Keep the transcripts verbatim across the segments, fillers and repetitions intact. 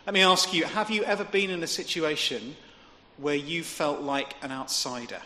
Let me ask you, have you ever been in a situation where you felt like an outsider?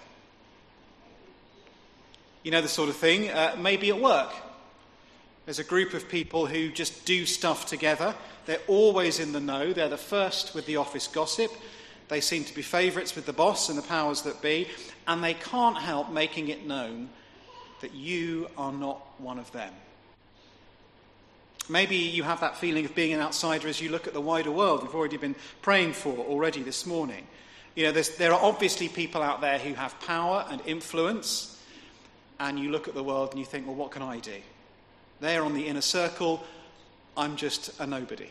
You know the sort of thing, uh, maybe at work. There's a group of people who just do stuff together. They're always in the know. They're the first with the office gossip. They seem to be favourites with the boss and the powers that be. And they can't help making it known that you are not one of them. Maybe you have that feeling of being an outsider as you look at the wider world we've already been praying for already this morning. You know, there are obviously people out there who have power and influence, and you look at the world and you think, well, what can I do? They're on the inner circle, I'm just a nobody.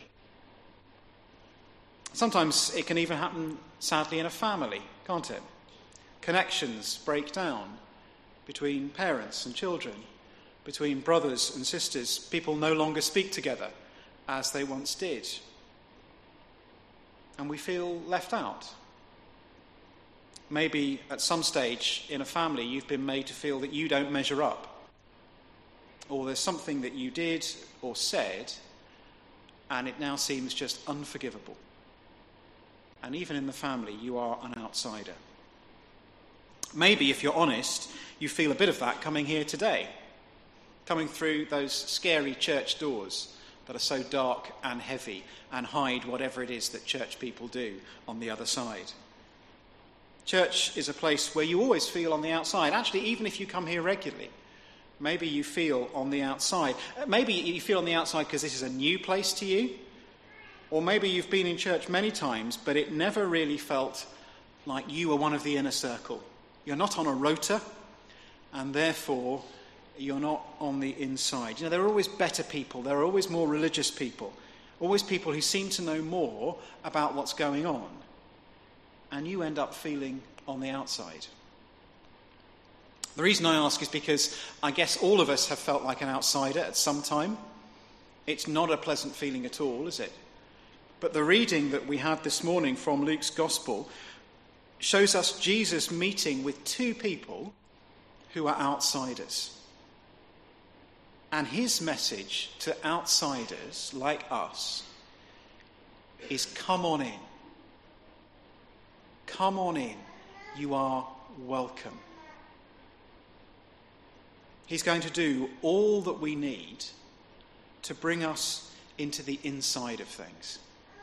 Sometimes it can even happen, sadly, in a family, can't it? Connections break down between parents and children, between brothers and sisters. People no longer speak together as they once did. And we feel left out. Maybe at some stage in a family you've been made to feel that you don't measure up. Or there's something that you did or said and it now seems just unforgivable. And even in the family you are an outsider. Maybe, if you're honest, you feel a bit of that coming here today. Coming through those scary church doors that are so dark and heavy and hide whatever it is that church people do on the other side. Church is a place where you always feel on the outside. Actually, even if you come here regularly, maybe you feel on the outside. Maybe you feel on the outside because this is a new place to you. Or maybe you've been in church many times, but it never really felt like you were one of the inner circle. You're not on a rota, and therefore you're not on the inside. You know, there are always better people. There are always more religious people. Always people who seem to know more about what's going on. And you end up feeling on the outside. The reason I ask is because I guess all of us have felt like an outsider at some time. It's not a pleasant feeling at all, is it? But the reading that we had this morning from Luke's Gospel shows us Jesus meeting with two people who are outsiders. And his message to outsiders like us is, come on in. Come on in. You are welcome. He's going to do all that we need to bring us into the inside of things.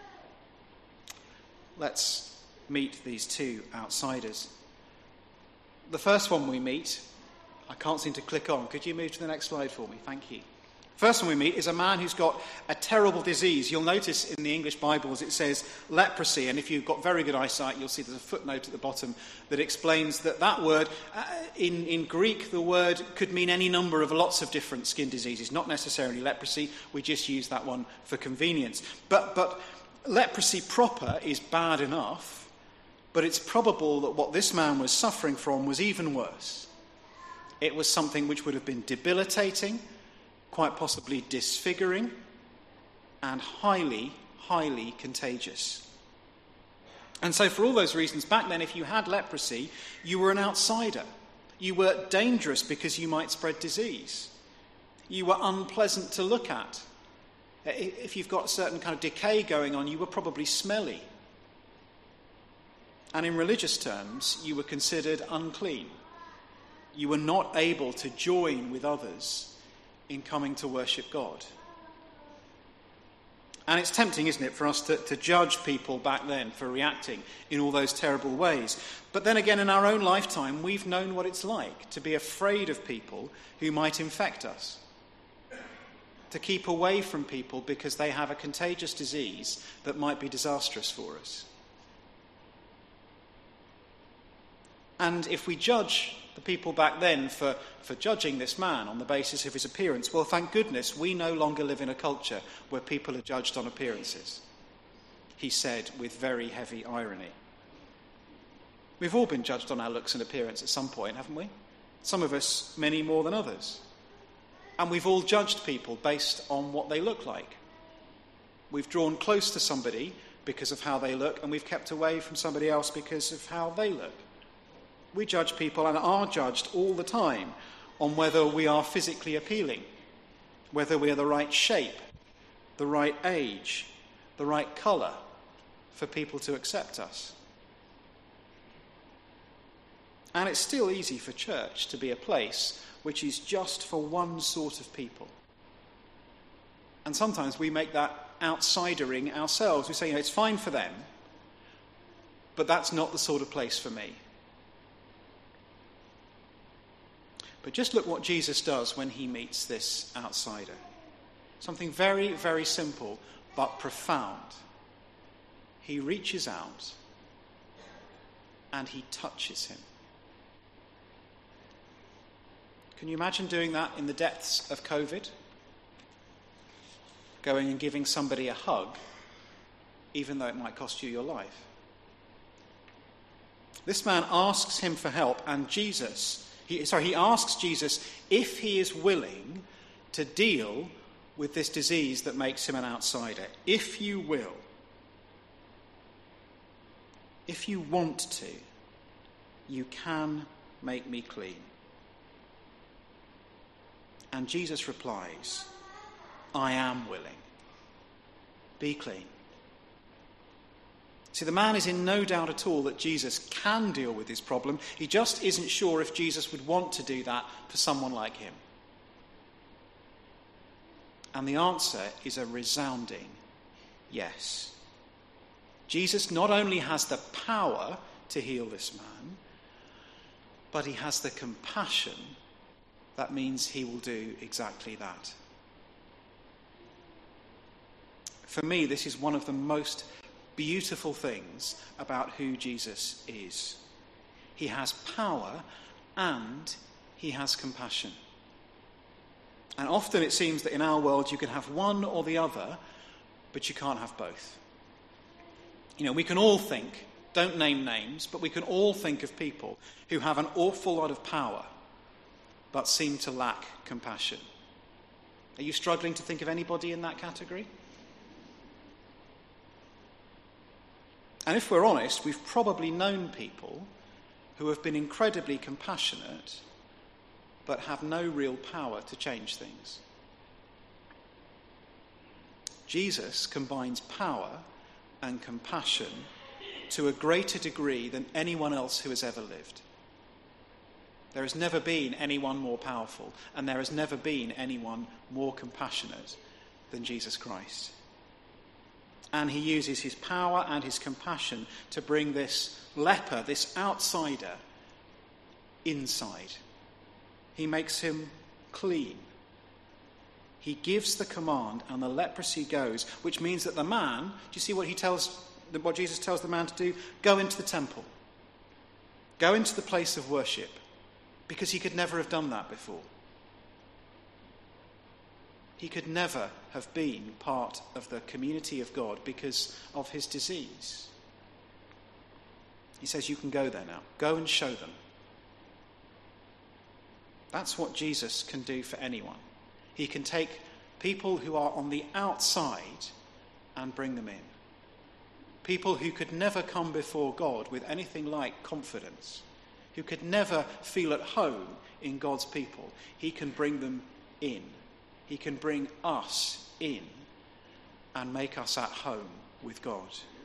Let's meet these two outsiders. The first one we meet, I can't seem to click on. Could you move to the next slide for me? Thank you. First one we meet is a man who's got a terrible disease. You'll notice in the English Bibles it says leprosy, and if you've got very good eyesight, you'll see there's a footnote at the bottom that explains that that word, uh, in, in Greek, the word could mean any number of lots of different skin diseases, not necessarily leprosy. We just use that one for convenience. But, but leprosy proper is bad enough, but it's probable that what this man was suffering from was even worse. It was something which would have been debilitating, quite possibly disfiguring, and highly, highly contagious. And so for all those reasons, back then, if you had leprosy, you were an outsider. You were dangerous because you might spread disease. You were unpleasant to look at. If you've got a certain kind of decay going on, you were probably smelly. And in religious terms, you were considered unclean. You were not able to join with others in coming to worship God. And it's tempting, isn't it, for us to, to judge people back then for reacting in all those terrible ways. But then again, in our own lifetime, we've known what it's like to be afraid of people who might infect us. To keep away from people because they have a contagious disease that might be disastrous for us. And if we judge the people back then for, for judging this man on the basis of his appearance, well, thank goodness we no longer live in a culture where people are judged on appearances, he said with very heavy irony. We've all been judged on our looks and appearance at some point, haven't we? Some of us, many more than others. And we've all judged people based on what they look like. We've drawn close to somebody because of how they look, and we've kept away from somebody else because of how they look. We judge people and are judged all the time on whether we are physically appealing, whether we are the right shape, the right age, the right colour, for people to accept us. And it's still easy for church to be a place which is just for one sort of people. And sometimes we make that outsidering ourselves. We say, you know, it's fine for them, but that's not the sort of place for me. But just look what Jesus does when he meets this outsider. Something very, very simple, but profound. He reaches out and he touches him. Can you imagine doing that in the depths of COVID? Going and giving somebody a hug, even though it might cost you your life. This man asks him for help, and Jesus, he, sorry, he asks Jesus if he is willing to deal with this disease that makes him an outsider. If you will, if you want to, you can make me clean. And Jesus replies, I am willing. Be clean. See, the man is in no doubt at all that Jesus can deal with his problem. He just isn't sure if Jesus would want to do that for someone like him. And the answer is a resounding yes. Jesus not only has the power to heal this man, but he has the compassion that means he will do exactly that. For me, this is one of the most beautiful things about who Jesus is. He has power and he has compassion. And often it seems that in our world you can have one or the other, but you can't have both. You know, we can all think, don't name names, but we can all think of people who have an awful lot of power but seem to lack compassion. Are you struggling to think of anybody in that category? And if we're honest, we've probably known people who have been incredibly compassionate but have no real power to change things. Jesus combines power and compassion to a greater degree than anyone else who has ever lived. There has never been anyone more powerful, and there has never been anyone more compassionate than Jesus Christ. And he uses his power and his compassion to bring this leper, this outsider, inside. He makes him clean. He gives the command and the leprosy goes, which means that the man, do you see what he tells, what Jesus tells the man to do? Go into the temple. Go into the place of worship. Because he could never have done that before. He could never have been part of the community of God because of his disease. He says, you can go there now. Go and show them. That's what Jesus can do for anyone. He can take people who are on the outside and bring them in. People who could never come before God with anything like confidence, who could never feel at home in God's people. He can bring them in. He can bring us in and make us at home with God.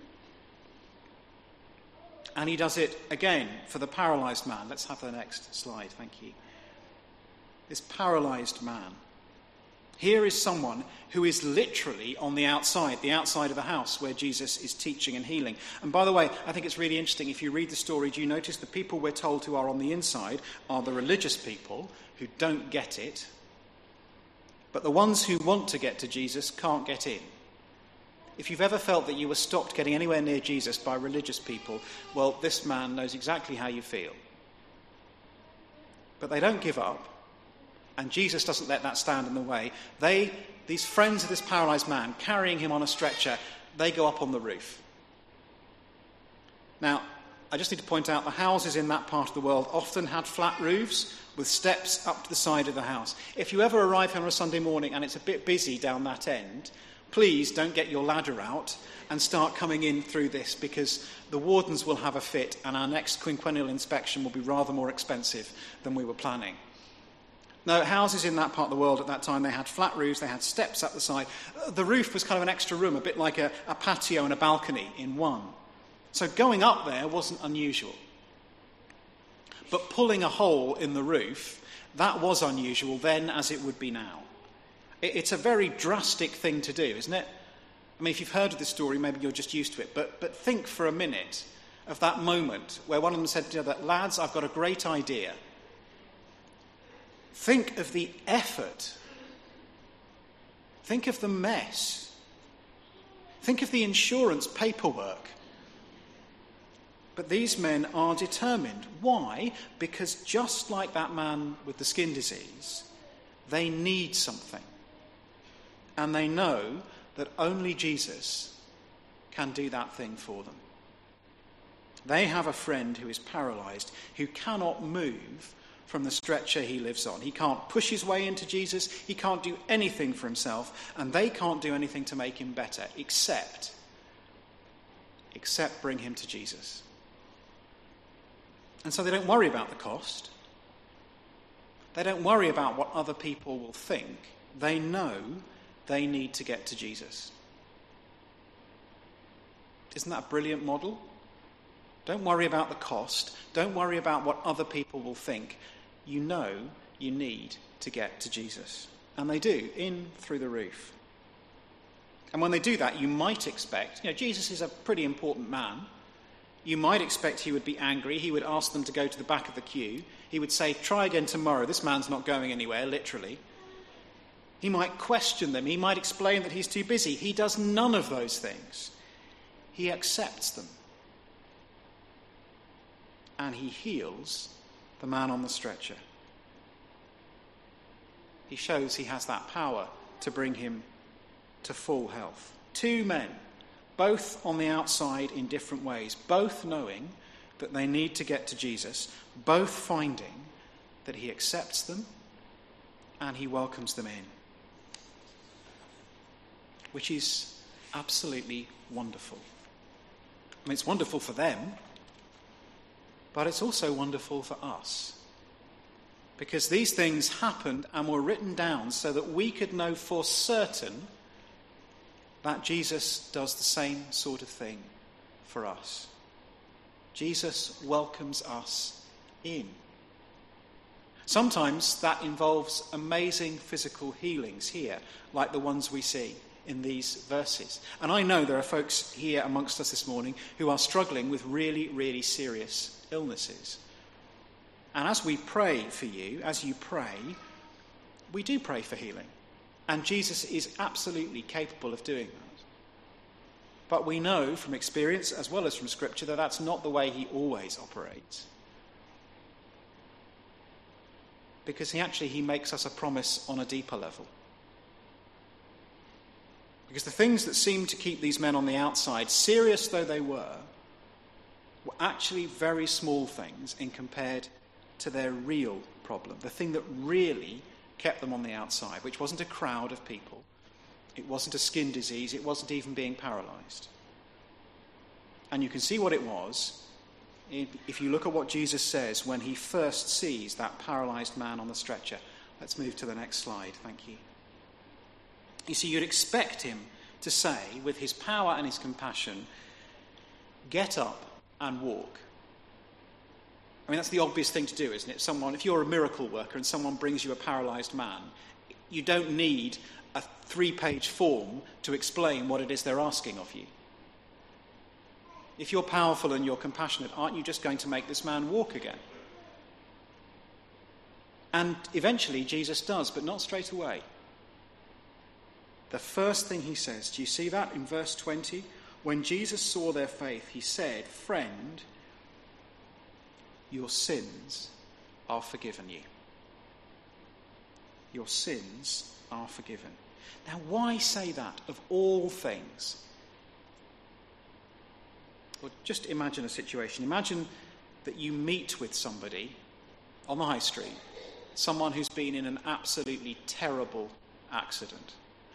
And he does it again for the paralyzed man. Let's have the next slide, thank you. This paralyzed man. Here is someone who is literally on the outside, the outside of the house where Jesus is teaching and healing. And by the way, I think it's really interesting. If you read the story, do you notice the people we're told who are on the inside are the religious people who don't get it, but the ones who want to get to Jesus can't get in. If you've ever felt that you were stopped getting anywhere near Jesus by religious people, well, this man knows exactly how you feel. But they don't give up. And Jesus doesn't let that stand in the way. They, these friends of this paralyzed man, carrying him on a stretcher, they go up on the roof. Now, I just need to point out the houses in that part of the world often had flat roofs with steps up to the side of the house. If you ever arrive here on a Sunday morning and it's a bit busy down that end, please don't get your ladder out and start coming in through this, because the wardens will have a fit and our next quinquennial inspection will be rather more expensive than we were planning. No, houses in that part of the world at that time, they had flat roofs, they had steps up the side. The roof was kind of an extra room, a bit like a, a patio and a balcony in one. So going up there wasn't unusual. But pulling a hole in the roof, that was unusual then as it would be now. It, it's a very drastic thing to do, isn't it? I mean, if you've heard of this story, maybe you're just used to it. But, but think for a minute of that moment where one of them said to the other, lads, I've got a great idea. Think of the effort. Think of the mess. Think of the insurance paperwork. But these men are determined. Why? Because just like that man with the skin disease, they need something. And they know that only Jesus can do that thing for them. They have a friend who is paralyzed, who cannot move from the stretcher he lives on. He can't push his way into Jesus. He can't do anything for himself. And they can't do anything to make him better, except, except bring him to Jesus. And so they don't worry about the cost. They don't worry about what other people will think. They know they need to get to Jesus. Isn't that a brilliant model? Don't worry about the cost. Don't worry about what other people will think. You know you need to get to Jesus. And they do, in through the roof. And when they do that, you might expect, you know, Jesus is a pretty important man. You might expect he would be angry. He would ask them to go to the back of the queue. He would say, try again tomorrow. This man's not going anywhere, literally. He might question them. He might explain that he's too busy. He does none of those things. He accepts them. And he heals the man on the stretcher. He shows he has that power to bring him to full health. Two men, both on the outside in different ways, both knowing that they need to get to Jesus, both finding that he accepts them and he welcomes them in. Which is absolutely wonderful. I mean, it's wonderful for them, but it's also wonderful for us. Because these things happened and were written down so that we could know for certain that Jesus does the same sort of thing for us. Jesus welcomes us in. Sometimes that involves amazing physical healings here, like the ones we see in these verses. And I know there are folks here amongst us this morning who are struggling with really, really serious illnesses. And as we pray for you, as you pray, we do pray for healing. And Jesus is absolutely capable of doing that. But we know from experience, as well as from Scripture, that that's not the way he always operates. Because he actually, he makes us a promise on a deeper level. Because the things that seemed to keep these men on the outside, serious though they were, were actually very small things in compared to their real problem. The thing that really kept them on the outside, which wasn't a crowd of people. It wasn't a skin disease. It wasn't even being paralyzed. And you can see what it was if you look at what Jesus says when he first sees that paralyzed man on the stretcher. Let's move to the next slide. Thank you. You see, you'd expect him to say, with his power and his compassion, get up and walk. I mean, that's the obvious thing to do, isn't it? Someone, if you're a miracle worker and someone brings you a paralyzed man, you don't need a three-page form to explain what it is they're asking of you. If you're powerful and you're compassionate, aren't you just going to make this man walk again? And eventually Jesus does, but not straight away. The first thing he says, do you see that in verse twenty? When Jesus saw their faith, he said, "Friend, your sins are forgiven you." Your sins are forgiven. Now, why say that of all things? Well, just imagine a situation. Imagine that you meet with somebody on the high street, someone who's been in an absolutely terrible accident.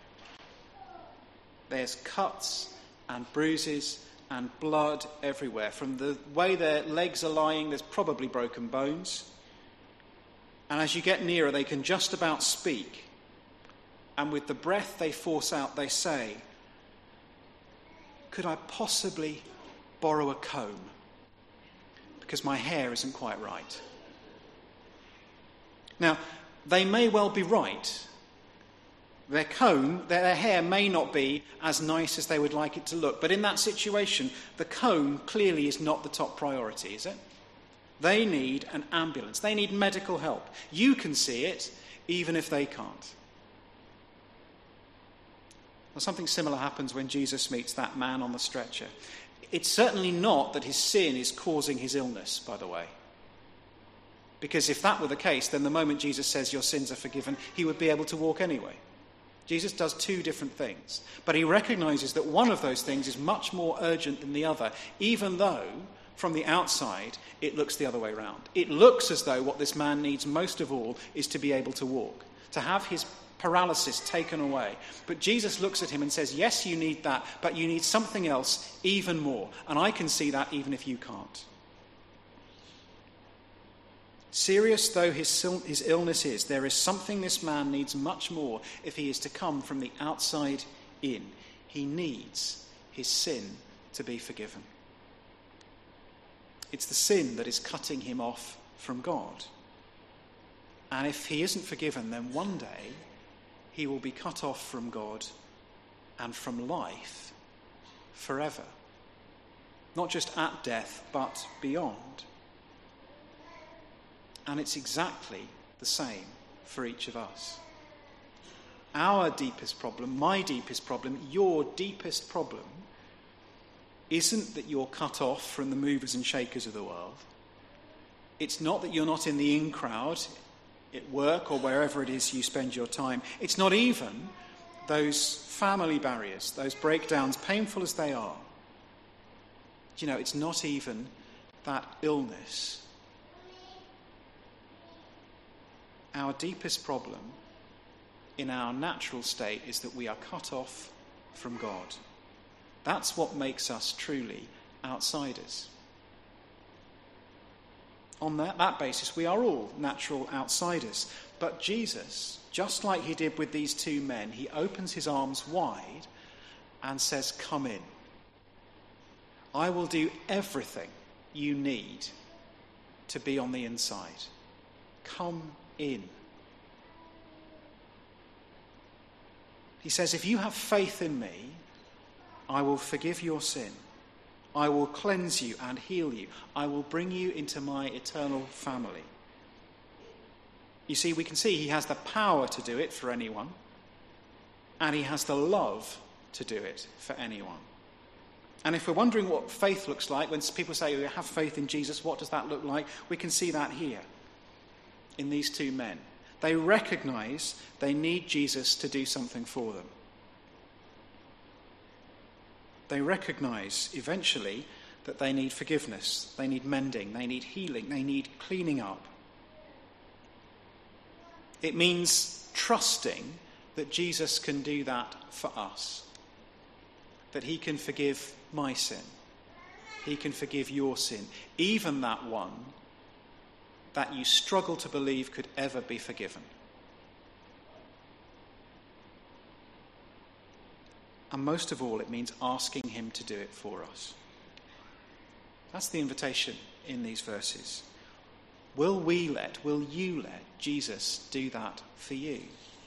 There's cuts and bruises and blood everywhere. From the way their legs are lying, there's probably broken bones. And as you get nearer, they can just about speak. And with the breath they force out, they say, "Could I possibly borrow a comb? Because my hair isn't quite right." Now, they may well be right. Their comb, their, their hair may not be as nice as they would like it to look. But in that situation, the comb clearly is not the top priority, is it? They need an ambulance. They need medical help. You can see it, even if they can't. Well, something similar happens when Jesus meets that man on the stretcher. It's certainly not that his sin is causing his illness, by the way. Because if that were the case, then the moment Jesus says your sins are forgiven, he would be able to walk anyway. Jesus does two different things. But he recognizes that one of those things is much more urgent than the other, even though from the outside it looks the other way around. It looks as though what this man needs most of all is to be able to walk, to have his paralysis taken away. But Jesus looks at him and says, yes, you need that, but you need something else even more. And I can see that even if you can't. Serious though his, his illness is, there is something this man needs much more if he is to come from the outside in. He needs his sin to be forgiven. It's the sin that is cutting him off from God. And if he isn't forgiven, then one day he will be cut off from God and from life forever. Not just at death, but beyond. And it's exactly the same for each of us. Our deepest problem, my deepest problem, your deepest problem, isn't that you're cut off from the movers and shakers of the world. It's not that you're not in the in crowd at work or wherever it is you spend your time. It's not even those family barriers, those breakdowns, painful as they are. You know, it's not even that illness. Our deepest problem in our natural state is that we are cut off from God. That's what makes us truly outsiders. On that, that basis, we are all natural outsiders. But Jesus, just like he did with these two men, he opens his arms wide and says, "Come in. I will do everything you need to be on the inside. Come in." He says, if you have faith in me, I will forgive your sin. I will cleanse you and heal you. I will bring you into my eternal family. You see, we can see he has the power to do it for anyone, and he has the love to do it for anyone. And if we're wondering what faith looks like, when people say we have faith in Jesus, what does that look like? We can see that here in these two men. They recognize they need Jesus to do something for them. They recognize eventually that they need forgiveness, they need mending, they need healing, they need cleaning up. It means trusting that Jesus can do that for us, that he can forgive my sin, he can forgive your sin, even that one that you struggle to believe could ever be forgiven. And most of all, it means asking him to do it for us. That's the invitation in these verses. Will we let, will you let Jesus do that for you?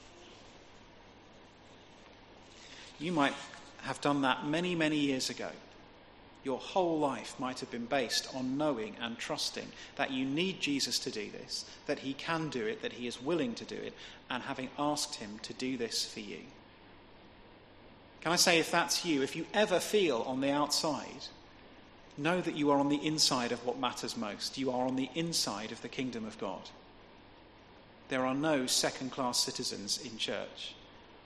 You might have done that many, many years ago. Your whole life might have been based on knowing and trusting that you need Jesus to do this, that he can do it, that he is willing to do it, and having asked him to do this for you. Can I say, if that's you, if you ever feel on the outside, know that you are on the inside of what matters most. You are on the inside of the kingdom of God. There are no second-class citizens in church.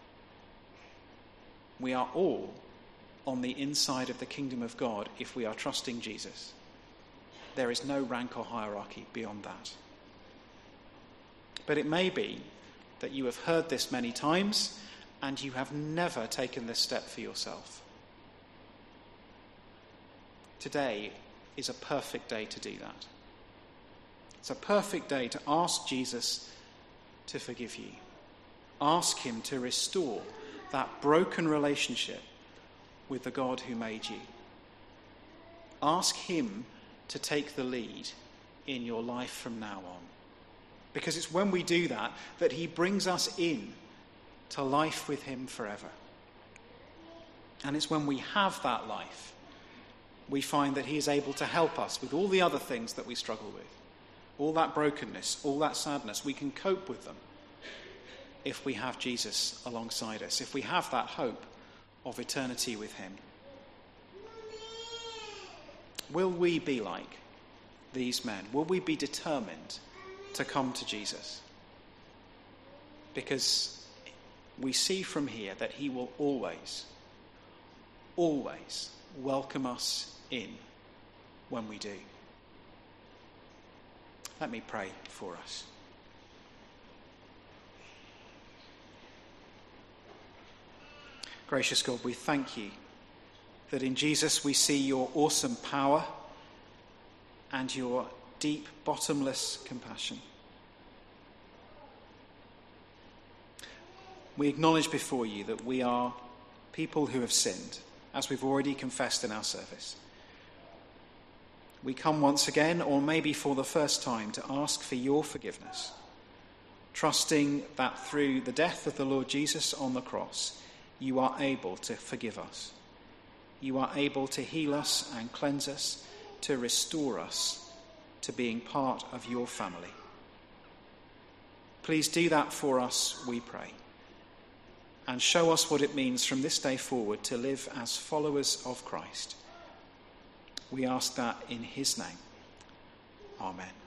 We are all on the inside of the kingdom of God if we are trusting Jesus. There is no rank or hierarchy beyond that. But it may be that you have heard this many times and you have never taken this step for yourself. Today is a perfect day to do that. It's a perfect day to ask Jesus to forgive you. Ask him to restore that broken relationship with the God who made you. Ask him to take the lead in your life from now on. Because it's when we do that that he brings us in to life with him forever. And it's when we have that life, we find that he is able to help us with all the other things that we struggle with. All that brokenness, all that sadness, we can cope with them if we have Jesus alongside us, if we have that hope of eternity with him. Will we be like these men? Will we be determined to come to Jesus? Because we see from here that he will always, always welcome us in when we do. Let me pray for us. Gracious God, we thank you that in Jesus we see your awesome power and your deep, bottomless compassion. We acknowledge before you that we are people who have sinned, as we've already confessed in our service. We come once again, or maybe for the first time, to ask for your forgiveness, trusting that through the death of the Lord Jesus on the cross, you are able to forgive us. You are able to heal us and cleanse us, to restore us to being part of your family. Please do that for us, we pray, and show us what it means from this day forward to live as followers of Christ. We ask that in his name. Amen.